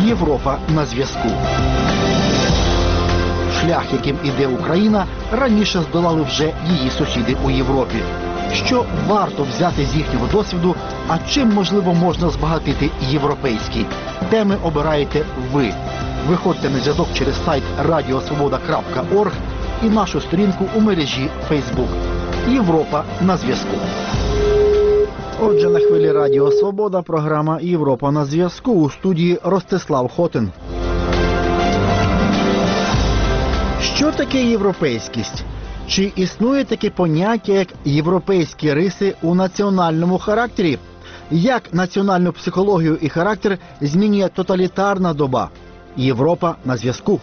Європа на зв'язку. Шлях, яким іде Україна, раніше здолали вже її сусіди у Європі. Що варто взяти з їхнього досвіду, а чим, можливо, можна збагатити європейський? Теми обираєте ви. Виходьте на зв'язок через сайт radiosvoboda.org і нашу сторінку у мережі Facebook. Європа на зв'язку. Отже, на хвилі Радіо Свобода програма «Європа на зв'язку», у студії Ростислав Хотин. Що таке європейськість? Чи існує таке поняття, як європейські риси у національному характері? Як національну психологію і характер змінює тоталітарна доба? Європа на зв'язку.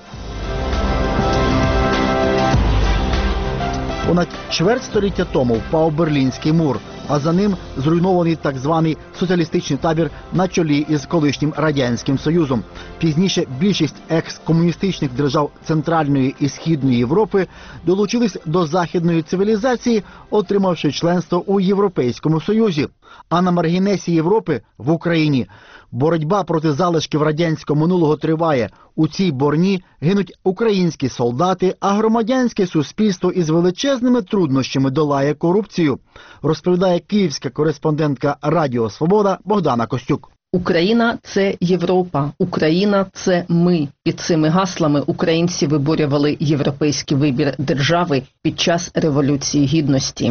Понад чверть століття тому впав Берлінський мур, а за ним зруйнований так званий соціалістичний табір на чолі із колишнім Радянським Союзом. Пізніше більшість екс-комуністичних держав Центральної і Східної Європи долучились до західної цивілізації, отримавши членство у Європейському Союзі. А на маргінесі Європи, в Україні, боротьба проти залишків радянського минулого триває. У цій борні гинуть українські солдати, а громадянське суспільство із величезними труднощами долає корупцію, розповідає київська кореспондентка Радіо Свобода Богдана Костюк. Україна – це Європа, Україна – це ми. Під цими гаслами українці виборювали європейський вибір держави під час Революції Гідності.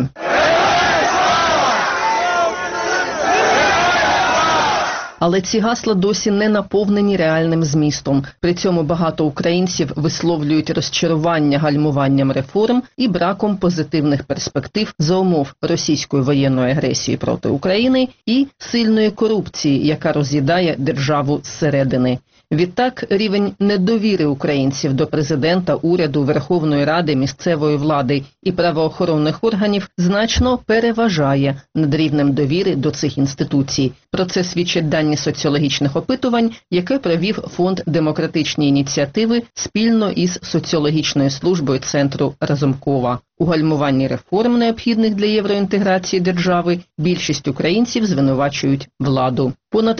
Але ці гасла досі не наповнені реальним змістом. При цьому багато українців висловлюють розчарування гальмуванням реформ і браком позитивних перспектив за умов російської воєнної агресії проти України і сильної корупції, яка роз'їдає державу зсередини. Відтак, рівень недовіри українців до президента, уряду, Верховної Ради, місцевої влади і правоохоронних органів значно переважає над рівнем довіри до цих інституцій. Про це свідчать дані соціологічних опитувань, яке провів Фонд демократичні ініціативи спільно із соціологічною службою Центру Разумкова. У гальмуванні реформ, необхідних для євроінтеграції держави, більшість українців звинувачують владу. Понад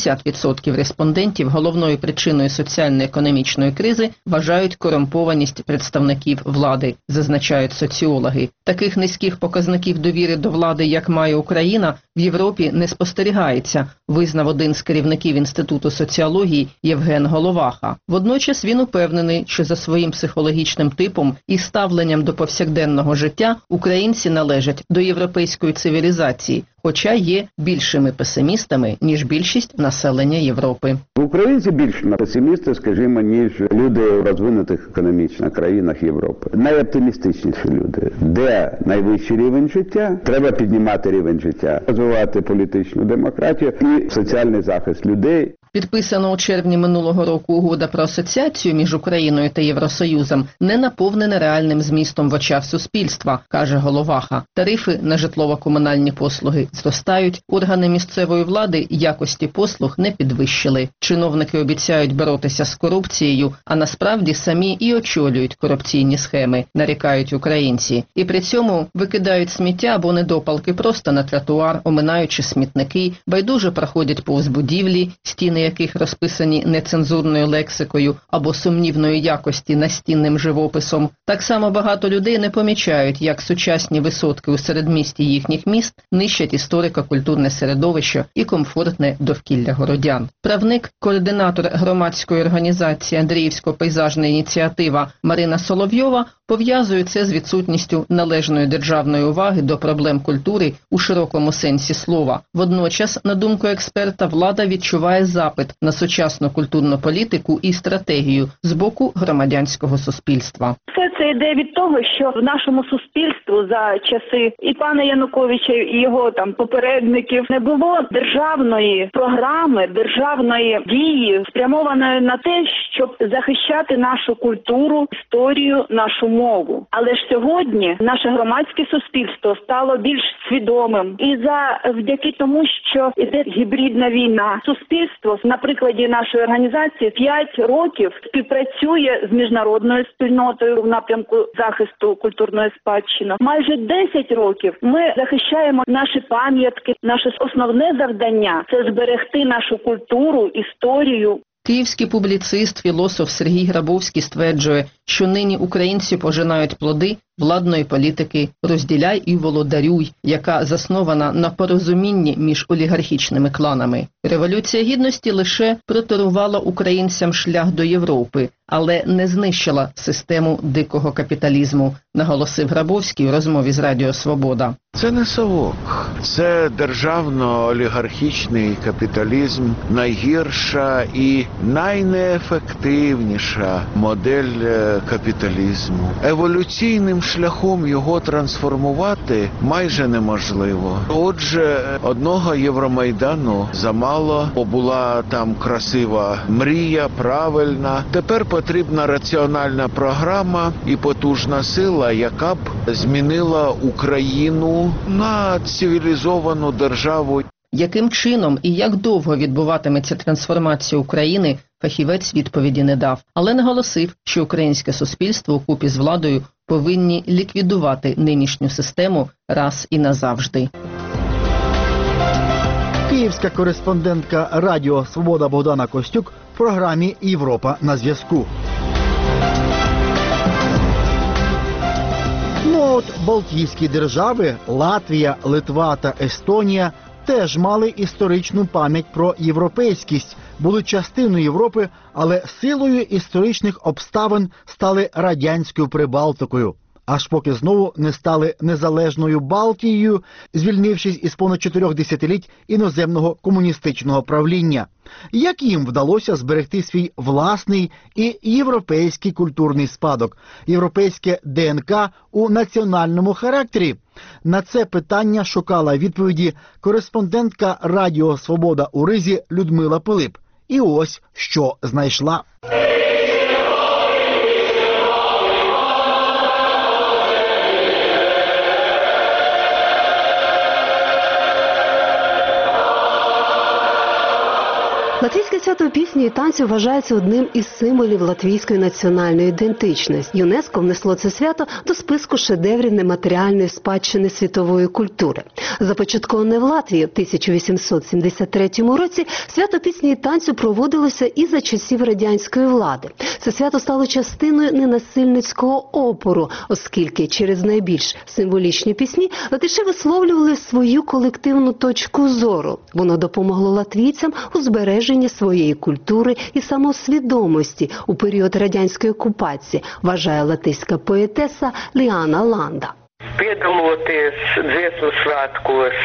70% респондентів головною причиною соціально-економічної кризи вважають корумпованість представників влади, зазначають соціологи. Таких низьких показників довіри до влади, як має Україна, в Європі не спостерігається, визнав один з керівників Інституту соціології Євген Головаха. Водночас він упевнений, що за своїм психологічним типом і ставленням до повсякденного життя українці належать до європейської цивілізації, хоча є більшими песимістами, ніж більшість населення Європи. Українці більш песимісти, скажімо, ніж люди в розвинутих економічно країнах Європи. Найоптимістичніші люди. Де найвищий рівень життя? Треба піднімати рівень життя, розвивати політичну демократію і соціальний захист людей. Підписана у червні минулого року угода про асоціацію між Україною та Євросоюзом не наповнена реальним змістом в очах суспільства, каже Головаха. Тарифи на житлово-комунальні послуги зростають, органи місцевої влади якості послуг не підвищили. Чиновники обіцяють боротися з корупцією, а насправді самі і очолюють корупційні схеми, нарікають українці. І при цьому викидають сміття або недопалки просто на тротуар, оминаючи смітники, байдуже проходять повз будівлі, стіни яких розписані нецензурною лексикою або сумнівної якості настінним живописом. Так само багато людей не помічають, як сучасні висотки у середмісті їхніх міст нищать історико-культурне середовище і комфортне довкілля городян. Правник, координатор громадської організації «Андріївсько-пейзажна ініціатива» Марина Соловйова пов'язує це з відсутністю належної державної уваги до проблем культури у широкому сенсі слова. Водночас, на думку експерта, влада відчуває запит на сучасну культурну політику і стратегію з боку громадянського суспільства. Все це йде від того, що в нашому суспільству за часи і пана Януковича, і його попередників не було державної програми, державної дії, спрямованої на те, щоб захищати нашу культуру, історію, нашу мову. Але ж сьогодні наше громадське суспільство стало більш свідомим. І завдяки тому, що йде гібридна війна, суспільство на прикладі нашої організації 5 років співпрацює з міжнародною спільнотою в напрямку захисту культурної спадщини. Майже 10 років ми захищаємо наші пам'ятки. Наше основне завдання – це зберегти нашу культуру, історію. Київський публіцист, філософ Сергій Грабовський стверджує, що нині українці пожинають плоди владної політики «розділяй і володарюй», яка заснована на порозумінні між олігархічними кланами. Революція Гідності лише проторувала українцям шлях до Європи, але не знищила систему дикого капіталізму, наголосив Грабовський у розмові з Радіо Свобода. Це не совок, це державно-олігархічний капіталізм, найгірша і найнеефективніша модель капіталізму. Еволюційним шляхом його трансформувати майже неможливо. Отже, одного Євромайдану замало, бо була там красива мрія, правильна. Тепер потрібна раціональна програма і потужна сила, яка б змінила Україну на цивілізовану державу. Яким чином і як довго відбуватиметься трансформація України, фахівець відповіді не дав, але наголосив, що українське суспільство укупі з владою повинні ліквідувати нинішню систему раз і назавжди. Київська кореспондентка Радіо Свобода Богдана Костюк в програмі «Європа на зв'язку». Ну от Балтійські держави – Латвія, Литва та Естонія – теж мали історичну пам'ять про європейськість, були частиною Європи, але силою історичних обставин стали радянською Прибалтикою. Аж поки знову не стали незалежною Балтією, звільнившись із понад 4 десятиліть іноземного комуністичного правління. Як їм вдалося зберегти свій власний і європейський культурний спадок, європейське ДНК у національному характері? На це питання шукала відповіді кореспондентка Радіо Свобода у Ризі Людмила Пилип. І ось що знайшла. Латвійське свято пісні і танцю вважається одним із символів латвійської національної ідентичності. ЮНЕСКО внесло це свято до списку шедеврів нематеріальної спадщини світової культури. Започатковане в Латвії в 1873 році, свято пісні і танцю проводилося і за часів радянської влади. Це свято стало частиною ненасильницького опору, оскільки через найбільш символічні пісні латиші висловлювали свою колективну точку зору. Воно допомогло латвійцям у збереженні своєї культури і самосвідомості у період радянської окупації, вважає латиська поетеса Ліана Ланда. Piedaloties dziesmu svētkos,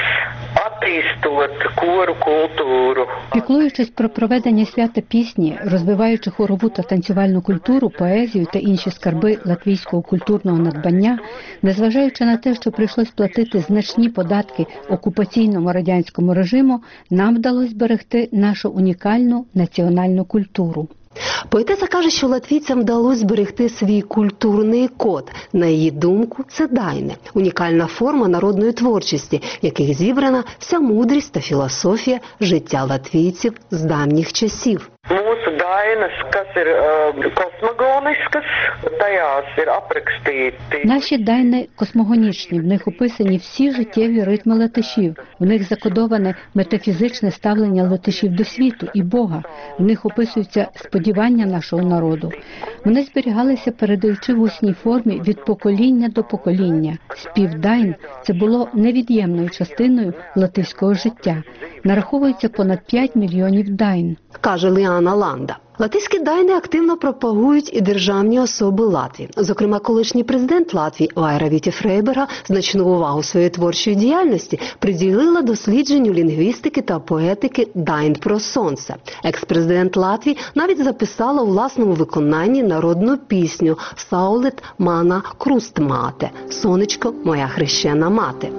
attīstot koru kultūru. Піклуючись про проведення свята пісні, розвиваючи хорову та танцювальну культуру, поезію та інші скарби латвійського культурного надбання, незважаючи на те, що прийшлось платити значні податки окупаційному радянському режиму, нам вдалося зберегти нашу унікальну національну культуру. Поетеса каже, що латвійцям вдалося зберегти свій культурний код. На її думку, це дайне – унікальна форма народної творчості, яких зібрана вся мудрість та філософія життя латвійців з давніх часів. Mūsu dainas, kas ir kosmogoniskas, tajās ir aprakstīti. Наші дайни космогонічні, в них описані всі життєві ритми латишів, в них закодоване метафізичне ставлення латишів до світу і Бога, в них описуються сподівання нашого народу. Вони зберігалися, передаючи в усній формі від покоління до покоління. Спів дайн – це було невід'ємною частиною латиського життя. Нараховується понад 5 мільйонів дайн. Каже Ліана Ланда. Латиські дайни активно пропагують і державні особи Латвії. Зокрема, колишній президент Латвії Vaira Vīķe-Freiberga значну увагу своєї творчої діяльності приділила дослідженню лінгвістики та поетики дайн про сонце. Екс-президент Латвії навіть записала у власному виконанні народну пісню «Saulīt mana krustmāte» – «Сонечко, моя хрещена мати».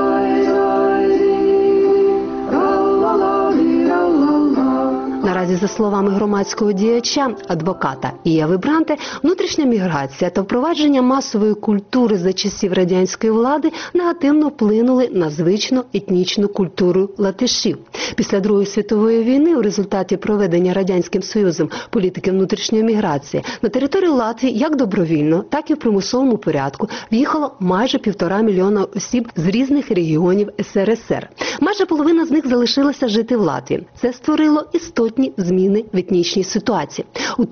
Наразі, за словами громадського діяча, адвоката Єви Бранте, внутрішня міграція та впровадження масової культури за часів радянської влади негативно вплинули на звичну етнічну культуру латишів. Після Другої світової війни у результаті проведення Радянським Союзом політики внутрішньої міграції на територію Латвії як добровільно, так і в примусовому порядку в'їхало майже 1,5 мільйона осіб з різних регіонів СРСР. Майже половина з них залишилася жити в Латвії. Це створило істотні зміни в етнічній ситуації. У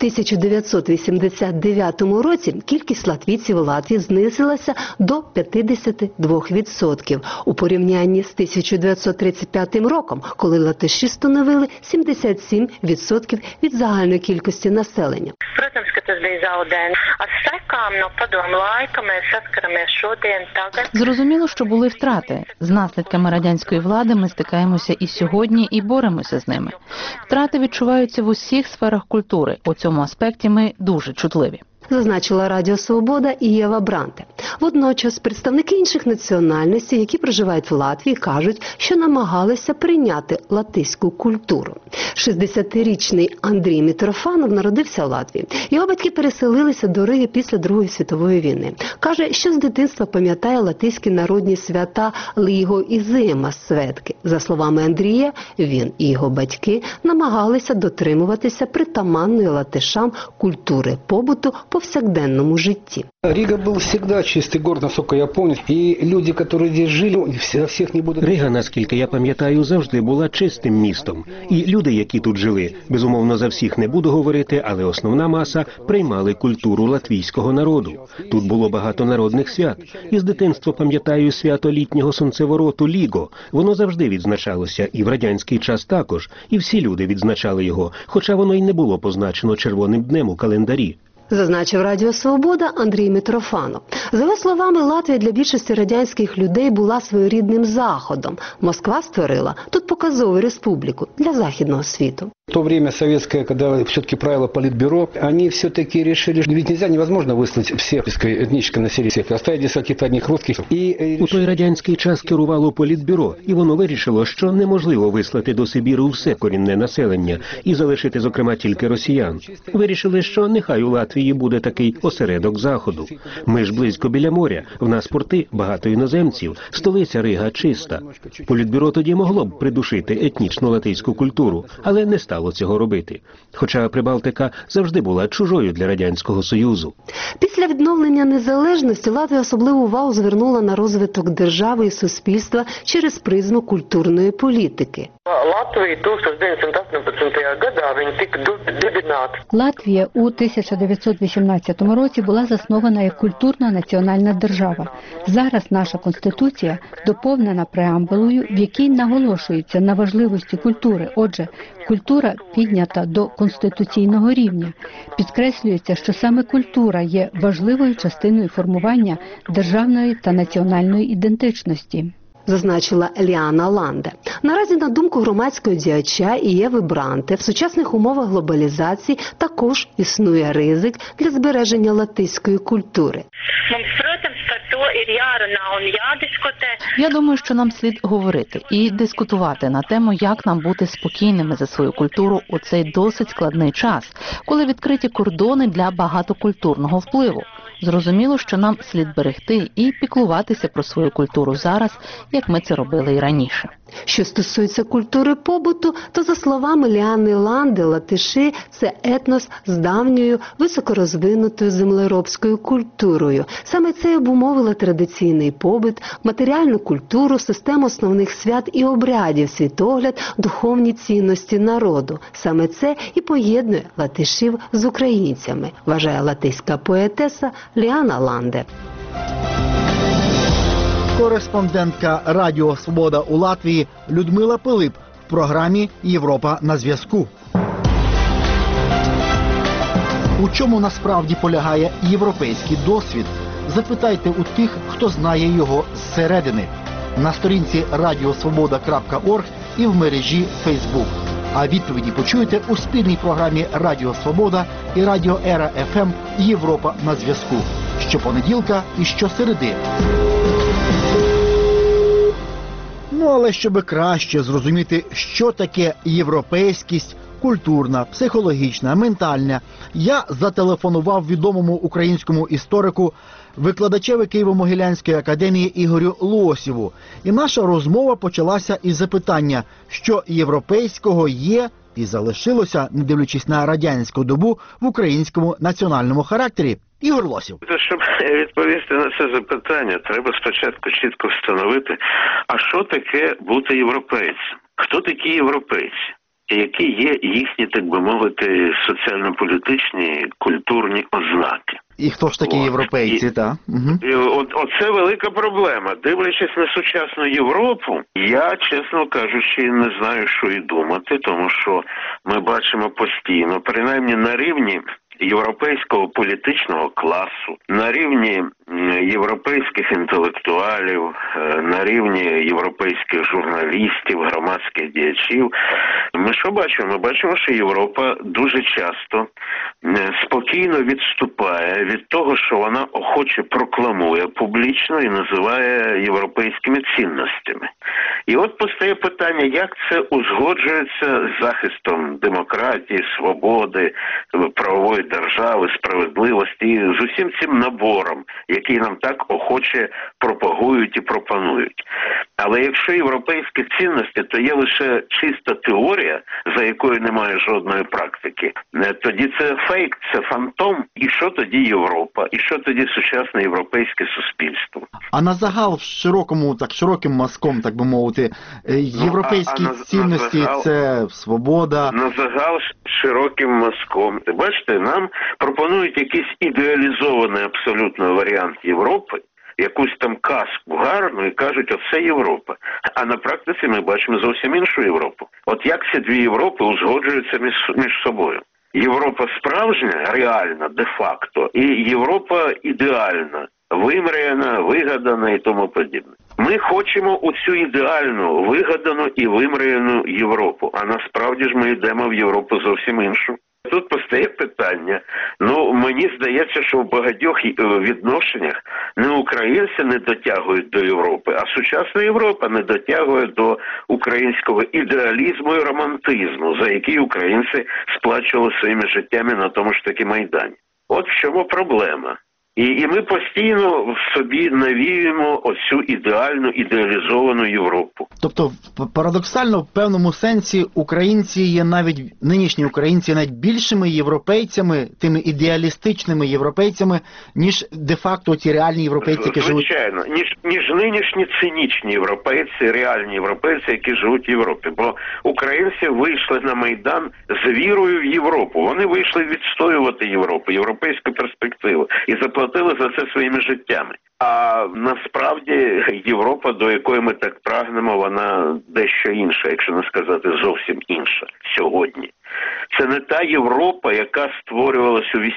1989 році кількість латвійців у Латвії знизилася до 52% у порівнянні з 1935 роком, коли латиші становили 77% від загальної кількості населення. Зрозуміло, що були втрати. З наслідками радянської влади ми стикаємося і сьогодні, і боремося з ними. Втрати відчуваються в усіх сферах культури. У цьому аспекті ми дуже чутливі. Зазначила Радіо Свобода і Єва Бранте. Водночас представники інших національностей, які проживають в Латвії, кажуть, що намагалися прийняти латиську культуру. 60-річний Андрій Митрофанов народився в Латвії. Його батьки переселилися до Риги після Другої світової війни. Каже, що з дитинства пам'ятає латиські народні свята Ліго і Зима Светки. За словами Андрія, він і його батьки намагалися дотримуватися притаманної латишам культури побуту по повсякденному житті. Рига был всегда чистый город, насколько я помню, и люди, которые здесь жили, всех не будут... Рига, наскільки я пам'ятаю, завжди була чистим містом. І люди, які тут жили, безумовно, за всіх не буду говорити, але основна маса приймали культуру латвійського народу. Тут було багато народних свят. І з дитинства пам'ятаю свято літнього сонцевороту Ліго. Воно завжди відзначалося, і в радянський час також. І всі люди відзначали його, хоча воно й не було позначено червоним днем у календарі. Зазначив Радіо Свобода Андрій Митрофанов. За його словами, Латвія для більшості радянських людей була своєрідним заходом. Москва створила тут показову республіку для західного світу. В то время советское, когда все-таки правило политбюро, они все-таки решили, что ведь нельзя, невозможно выслать всех этническое население, оставить здесь каких-то одних русских. У той радянський час керувало політбюро, і воно вирішило, що неможливо вислати до Сибіру все корінне населення і залишити, зокрема, тільки росіян. Вирішили, що нехай у Латвії буде такий осередок Заходу. Ми ж близько біля моря, в нас порти, багато іноземців, столиця Рига чиста. Політбюро тоді могло б придушити етнічну латиську культуру, але не стало цього робити. Хоча Прибалтика завжди була чужою для Радянського Союзу. Після відновлення незалежності Латвія особливу увагу звернула на розвиток держави і суспільства через призму культурної політики. Латвія у 1918 році була заснована як культурна національна держава. Зараз наша Конституція доповнена преамбулою, в якій наголошується на важливості культури. Отже, культура піднята до конституційного рівня. Підкреслюється, що саме культура є важливою частиною формування державної та національної ідентичності. Зазначила Ліана Ланде. Наразі, на думку громадського діяча і Єви Бранте, в сучасних умовах глобалізації також існує ризик для збереження латиської культури. Я думаю, що нам слід говорити і дискутувати на тему, як нам бути спокійними за свою культуру у цей досить складний час, коли відкриті кордони для багатокультурного впливу. Зрозуміло, що нам слід берегти і піклуватися про свою культуру зараз, як ми це робили і раніше. Що стосується культури побуту, то, за словами Ліани Ланде, латиші – це етнос з давньою високорозвинутою землеробською культурою. Саме це обумовило традиційний побут, матеріальну культуру, систему основних свят і обрядів, світогляд, духовні цінності народу. Саме це і поєднує латишів з українцями, вважає латиська поетеса Ліана Ланде. Кореспондентка Радіо Свобода у Латвії Людмила Пилип в програмі «Європа на зв'язку». У чому насправді полягає європейський досвід? Запитайте у тих, хто знає його зсередини. На сторінці radiosvoboda.org і в мережі Facebook. А відповіді почуєте у спільній програмі Радіо Свобода і Радіо Ера ФМ «Європа на зв'язку» щопонеділка і щосереди. Ну, але щоб краще зрозуміти, що таке європейськість, культурна, психологічна, ментальна. Я зателефонував відомому українському історику, викладачеві Києво-Могилянської академії Ігорю Лосєву. І наша розмова почалася із запитання, що європейського є і залишилося, не дивлячись на радянську добу, в українському національному характері. Ігор Лосєв. Щоб відповісти на це запитання, треба спочатку чітко встановити, а що таке бути європейцем? Хто такі європейці? Які є їхні, так би мовити, соціально-політичні, культурні ознаки? І хто ж такі європейці, так? Оце велика проблема. Дивлячись на сучасну Європу, я, чесно кажучи, не знаю, що і думати, тому що ми бачимо постійно, принаймні на рівні європейського політичного класу, на рівні європейських інтелектуалів, на рівні європейських журналістів, громадських діячів. Ми що бачимо? Ми бачимо, що Європа дуже часто спокійно відступає від того, що вона охоче прокламує публічно і називає європейськими цінностями. І от постає питання, як це узгоджується з захистом демократії, свободи, правової держави, справедливості, з усім цим набором, який нам так охоче пропагують і пропонують. Але якщо європейські цінності, то є лише чиста теорія, за якою немає жодної практики, тоді це фейк, це фантом. І що тоді Європа? І що тоді сучасне європейське суспільство? А на загал широким мазком, так би мовити, європейські цінності – це свобода? На загал широким мазком. Бачите, нам пропонують якийсь ідеалізований абсолютно варіант Європи, якусь там казку гарну і кажуть, оце Європа. А на практиці ми бачимо зовсім іншу Європу. От як ці дві Європи узгоджуються між собою? Європа справжня, реальна, де-факто, і Європа ідеальна, вимріяна, вигадана і тому подібне. Ми хочемо оцю ідеальну, вигадану і вимріяну Європу, а насправді ж ми йдемо в Європу зовсім іншу. Тут постає питання, мені здається, що в багатьох відношеннях не українці не дотягують до Європи, а сучасна Європа не дотягує до українського ідеалізму і романтизму, за який українці сплачували своїми життями на тому ж таки Майдані. От в чому проблема. І ми постійно в собі навіюємо оцю ідеальну, ідеалізовану Європу. Тобто, парадоксально, в певному сенсі, українці є нинішні українці навіть більшими європейцями, тими ідеалістичними європейцями, ніж де-факто ті реальні європейці, які живуть. Звичайно, ніж нинішні цинічні європейці, реальні європейці, які живуть в Європі. Бо українці вийшли на Майдан з вірою в Європу. Вони вийшли відстоювати Європу, європейську перспективу. І заплатили за це своїми життями. А насправді Європа, до якої ми так прагнемо, вона дещо інша, якщо не сказати зовсім інша сьогодні. Це не та Європа, яка створювалась у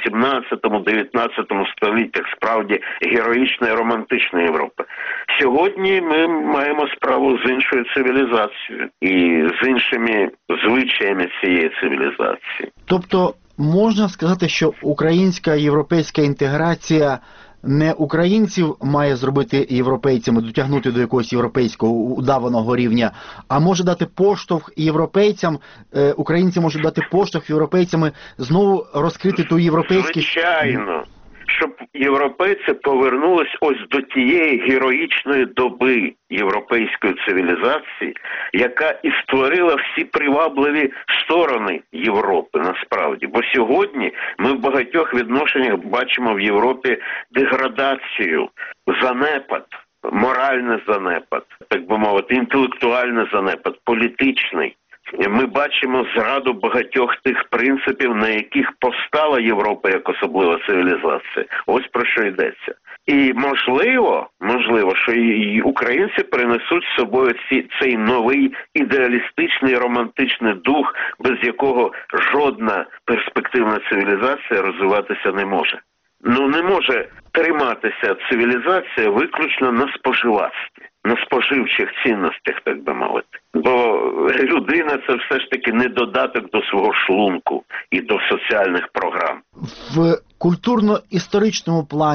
18-19 століттях, справді героїчна і романтична Європа. Сьогодні ми маємо справу з іншою цивілізацією і з іншими звичаями цієї цивілізації. Тобто можна сказати, що українська європейська інтеграція не українців має зробити європейцями, дотягнути до якогось європейського удаваного рівня, а може дати поштовх європейцям, українці можуть дати поштовх європейцями знову розкрити ту європейськість. Звичайно. Щоб європейці повернулись ось до тієї героїчної доби європейської цивілізації, яка і створила всі привабливі сторони Європи насправді. Бо сьогодні ми в багатьох відношеннях бачимо в Європі деградацію, занепад, моральний занепад, так би мовити, інтелектуальний занепад, політичний. Ми бачимо зраду багатьох тих принципів, на яких постала Європа як особлива цивілізація. Ось про що йдеться. І можливо, що і українці принесуть з собою цей новий ідеалістичний, романтичний дух, без якого жодна перспективна цивілізація розвиватися не може. Не може триматися цивілізація виключно на споживацтві, на споживчих цінностях, так би мовити. Бо людина – це все ж таки не додаток до свого шлунку і до соціальних програм. В культурно-історичному плані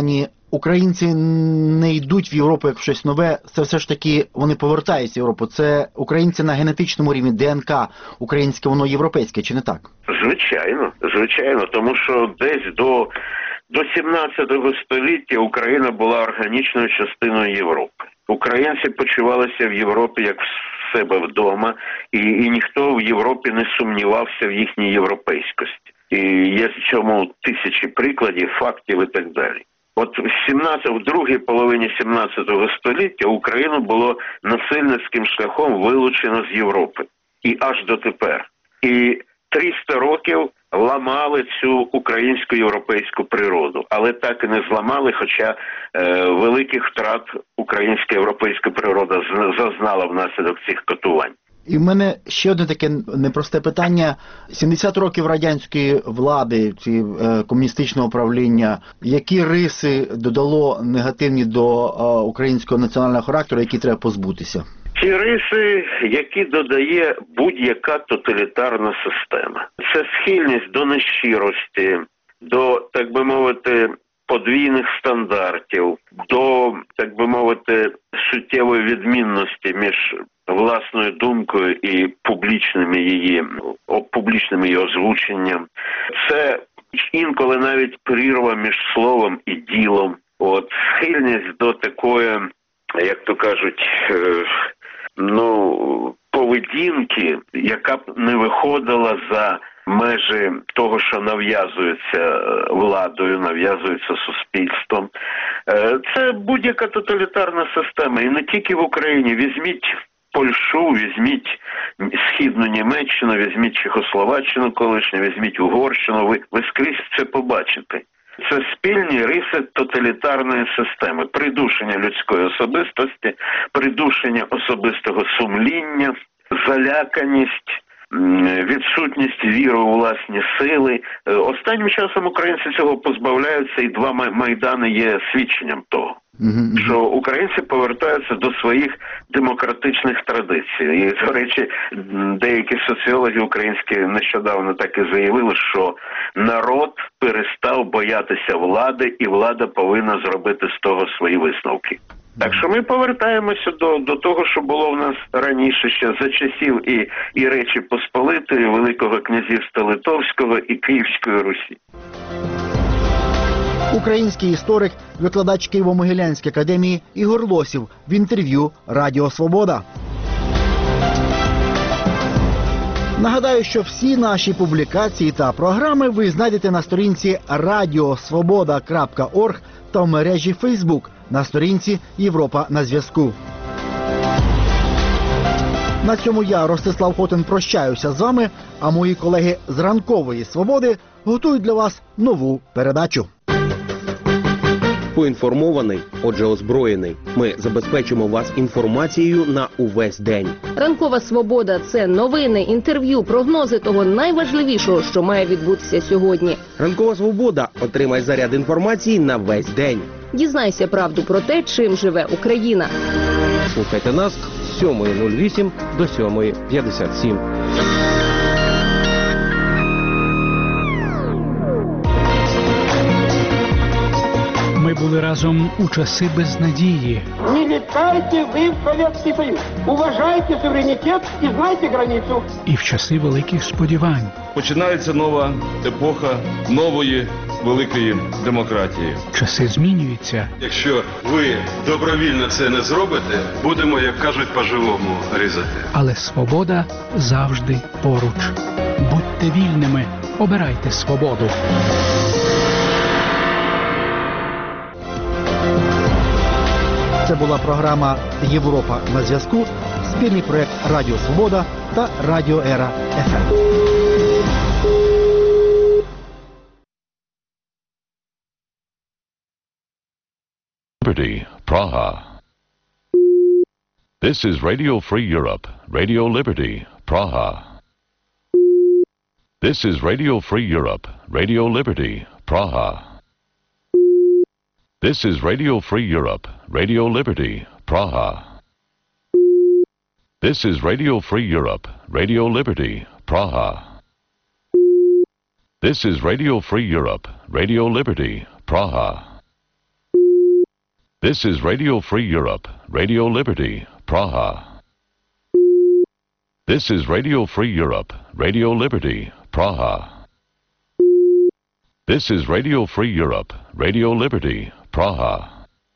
українці не йдуть в Європу як в щось нове, це все ж таки вони повертаються в Європу. Це українці на генетичному рівні, ДНК українське, воно європейське, чи не так? Звичайно, тому що десь до 17 століття Україна була органічною частиною Європи. Українці почувалися в Європі як в себе вдома, і ніхто в Європі не сумнівався в їхній європейськості. І є в цьому тисячі прикладів, фактів і так далі. От в другій половині 17 століття Україну було насильницьким шляхом вилучено з Європи. І аж дотепер. І 300 років ламали цю українську європейську природу, але так і не зламали, хоча великих втрат українська європейська природа зазнала внаслідок цих катувань. І в мене ще одне таке непросте питання. 70 років радянської влади, чи комуністичного правління, які риси додало негативні до українського національного характеру, які треба позбутися? Ті риси, які додає будь-яка тоталітарна система. Це схильність до нещирості, до, так би мовити, подвійних стандартів, до, так би мовити, суттєвої відмінності між власною думкою і публічним її озвученням. Це інколи навіть прірва між словом і ділом. Схильність до такої, як то кажуть, поведінки, яка б не виходила за межі того, що нав'язується владою, нав'язується суспільством. Це будь-яка тоталітарна система. І не тільки в Україні. Візьміть Польщу, візьміть Східну Німеччину, візьміть Чехословаччину колишню, візьміть Угорщину. Ви скрізь це побачите. Це спільні риси тоталітарної системи. Придушення людської особистості, придушення особистого сумління, заляканість, відсутність віри у власні сили. Останнім часом українці цього позбавляються, і 2 Майдани є свідченням того. Що українці повертаються до своїх демократичних традицій. І, до речі, деякі соціологи українські нещодавно так і заявили, що народ перестав боятися влади, і влада повинна зробити з того свої висновки. Так що ми повертаємося до того, що було в нас раніше, ще за часів і Речі Посполитої, Великого князівства Литовського і Київської Русі. Український історик, викладач Києво-Могилянської академії Ігор Лосів в інтерв'ю «Радіо Свобода». Нагадаю, що всі наші публікації та програми ви знайдете на сторінці radiosvoboda.org та в мережі Facebook на сторінці «Європа на зв'язку». На цьому я, Ростислав Хотин, прощаюся з вами, а мої колеги з «Ранкової Свободи» готують для вас нову передачу. Поінформований, отже озброєний. Ми забезпечимо вас інформацією на увесь день. Ранкова Свобода – це новини, інтерв'ю, прогнози того найважливішого, що має відбутися сьогодні. Ранкова Свобода. Отримай заряд інформації на весь день. Дізнайся правду про те, чим живе Україна. Слухайте нас з 7:08 до 7:57. Ми були разом у часи безнадії. Не літайте ви в Совєтський Союз. Уважайте суверенітет і знайте границю. І в часи великих сподівань. Починається нова епоха нової великої демократії. Часи змінюються. Якщо ви добровільно це не зробите, будемо, як кажуть, по-живому різати. Але свобода завжди поруч. Будьте вільними, обирайте свободу. Це була програма «Європа на зв'язку», спільний проєкт «Радіо Свобода» та «Радіо Ера ФМ». Liberty, Praha. This is Radio Free Europe, Radio Liberty, Praha. This is Radio Free Europe, Radio Liberty, Praha. This is Radio Free Europe, Radio Liberty, Praha. This is Radio Free Europe, Radio Liberty, Praha. This is Radio Free Europe, Radio Liberty, Praha. This is Radio Free Europe, Radio Liberty, Praha. This is Radio Free Europe, Radio Liberty, Praha. This is Radio Free Europe, Radio Liberty, Praha.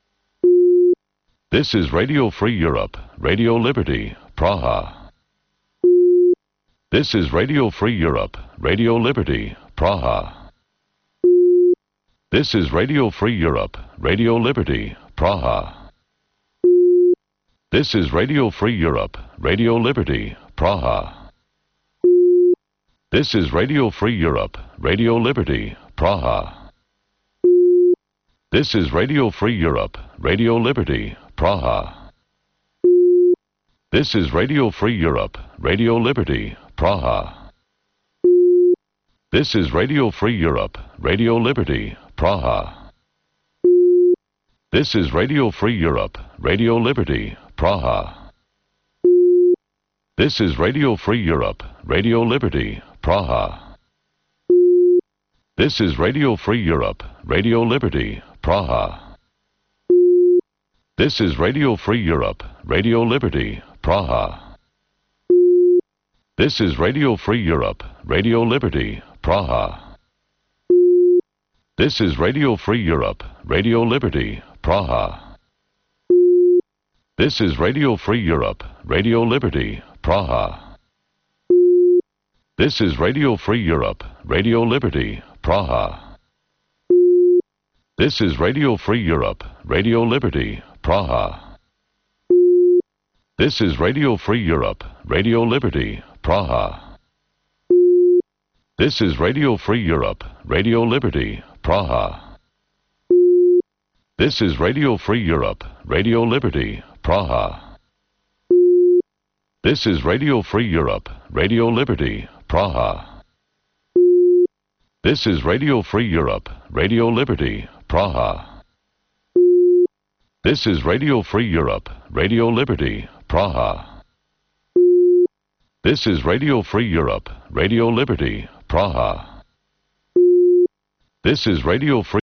This is Radio Free Europe, Radio Liberty, Praha. This is Radio Free Europe, Radio Liberty, Praha. This is Radio Free Europe, Radio Liberty, Praha. This is Radio Free Europe, Radio Liberty, Praha. This is Radio Free Europe, Radio Liberty, Praha. This is Radio Free Europe, Radio Liberty, Praha. This is Radio Free Europe, Radio Liberty, Praha. This is Radio Free Europe, Radio Liberty, Praha. This is Radio Free Europe, Radio Liberty, Praha. This is Radio Free Europe, Radio Liberty, Praha. This is Radio Free Europe, Radio Liberty, Praha. This is Radio Free Europe, Radio Liberty, Praha. This is Radio Free Europe, Radio Liberty, Praha. This is Radio Free Europe, Radio Liberty, Praha. This is Radio Free Europe, Radio Liberty, Praha. This is Radio Free Europe, Radio Liberty, Praha. This is Radio Free Europe, Radio Liberty, Praha. This is Radio Free Europe, Radio Liberty, Praha. This is Radio Free Europe, Radio Liberty, Praha. This is Radio Free Europe, Radio Liberty, Praha. This is Radio Free Europe, Radio Liberty, Praha. This is Radio Free Europe, Radio Liberty, Praha. This is Radio Free Europe, Radio Liberty, Praha. This is Radio Free Europe, Radio Liberty, Praha. This is Radio Free